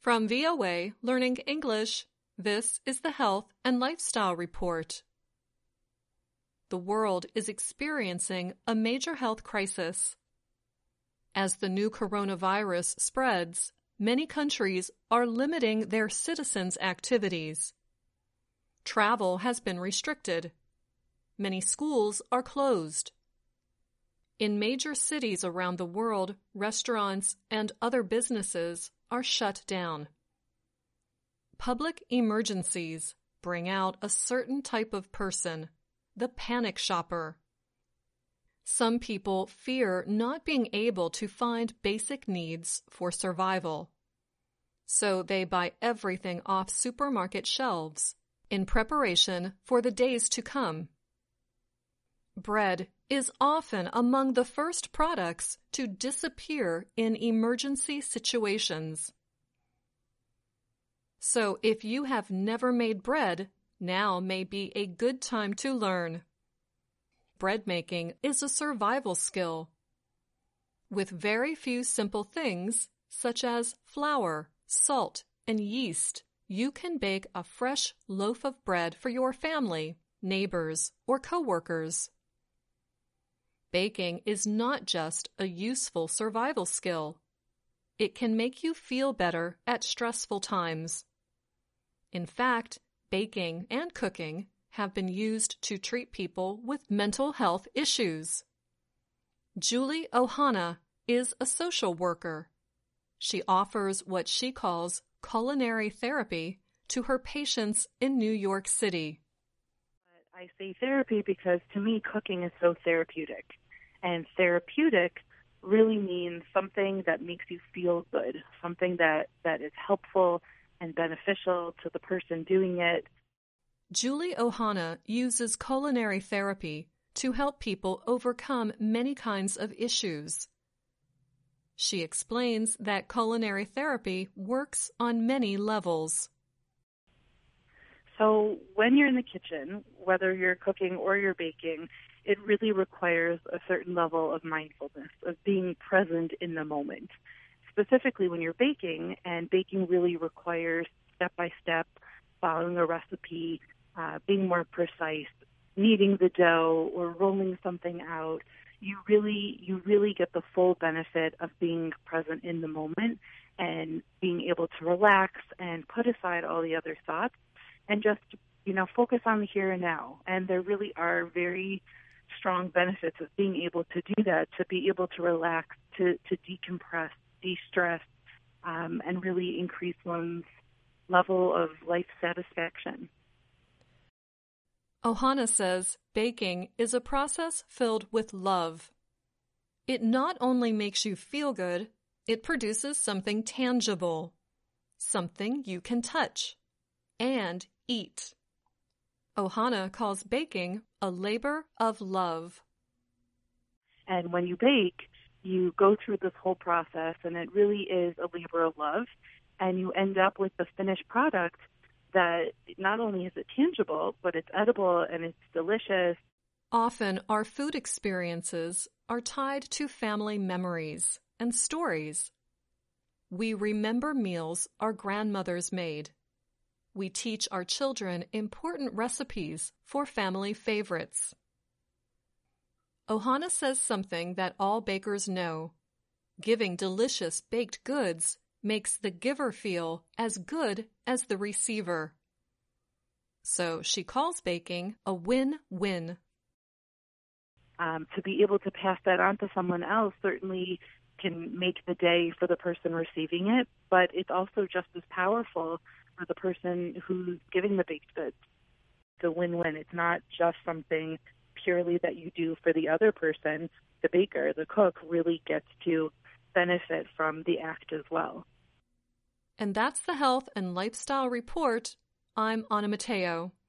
From VOA Learning English, this is the Health and Lifestyle Report. The world is experiencing a major health crisis. As the new coronavirus spreads, many countries are limiting their citizens' activities. Travel has been restricted. Many schools are closed. In major cities around the world, restaurants and other businesses are shut down. Public emergencies bring out a certain type of person, the panic shopper. Some people fear not being able to find basic needs for survival. So they buy everything off supermarket shelves in preparation for the days to come. Bread is often among the first products to disappear in emergency situations. So if you have never made bread, now may be a good time to learn. Bread making is a survival skill. With very few simple things, such as flour, salt, and yeast, you can bake a fresh loaf of bread for your family, neighbors, or coworkers. Baking is not just a useful survival skill. It can make you feel better at stressful times. In fact, baking and cooking have been used to treat people with mental health issues. Julie Ohana is a social worker. She offers what she calls culinary therapy to her patients in New York City. I say therapy because to me cooking is so therapeutic. And therapeutic really means something that makes you feel good, something that is helpful and beneficial to the person doing it. Julie Ohana uses culinary therapy to help people overcome many kinds of issues. She explains that culinary therapy works on many levels. So when you're in the kitchen, whether you're cooking or you're baking, it really requires a certain level of mindfulness, of being present in the moment. Specifically when you're baking, and baking really requires step-by-step following a recipe, being more precise, kneading the dough or rolling something out. You really get the full benefit of being present in the moment and being able to relax and put aside all the other thoughts and just, focus on the here and now. And there really are very strong benefits of being able to do that, to be able to relax, to decompress, de-stress, and really increase one's level of life satisfaction. Ohana says baking is a process filled with love. It not only makes you feel good, it produces something tangible, something you can touch and eat. Ohana calls baking a labor of love. And when you bake, you go through this whole process, and it really is a labor of love, and you end up with the finished product that not only is it tangible, but it's edible and it's delicious. Often our food experiences are tied to family memories and stories. We remember meals our grandmothers made. We teach our children important recipes for family favorites. Ohana says something that all bakers know. Giving delicious baked goods makes the giver feel as good as the receiver. So she calls baking a win-win. To be able to pass that on to someone else certainly can make the day for the person receiving it, but it's also just as powerful for the person who's giving the baked goods. It's a win-win. It's not just something purely that you do for the other person. The baker, the cook, really gets to benefit from the act as well. And that's the Health and Lifestyle Report. I'm Anna Mateo.